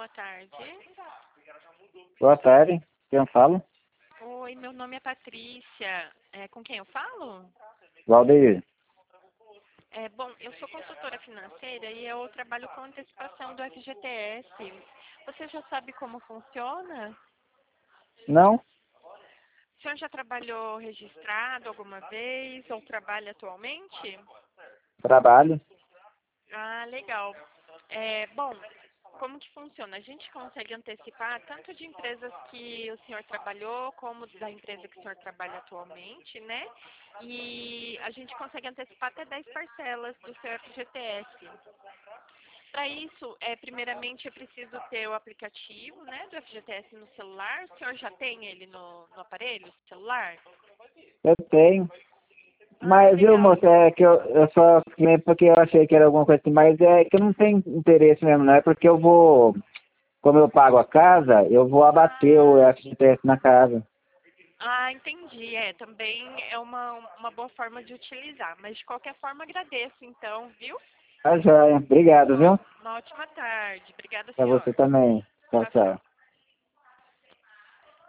tarde. Boa tarde. Quem fala? Oi, meu nome é Patrícia. Com quem eu falo? Valdeir. Bom, eu sou consultora financeira e eu trabalho com antecipação do FGTS. Você já sabe como funciona? Não? O senhor já trabalhou registrado alguma vez ou trabalha atualmente? Trabalho. Ah, legal. Bom, como que funciona? A gente consegue antecipar tanto de empresas que o senhor trabalhou, como da empresa que o senhor trabalha atualmente, né? E a gente consegue antecipar até 10 parcelas do seu FGTS. Para isso, primeiramente, é preciso ter o aplicativo, né, do FGTS no celular. O senhor já tem ele no aparelho celular? Eu tenho. Ah, Mas, viu, legal. moça, é que eu só lembro porque eu achei que era alguma coisa assim, mas é que eu não tenho interesse mesmo, não é porque eu vou, como eu pago a casa, eu vou abater o Ah, FGTS na casa. entendi. Também é uma boa forma de utilizar. Mas, de qualquer forma, agradeço, então, viu? Tá joia. Obrigado, viu? Uma ótima tarde. Obrigada, Pra senhor. você também. Tchau, Tchau, tchau. tchau.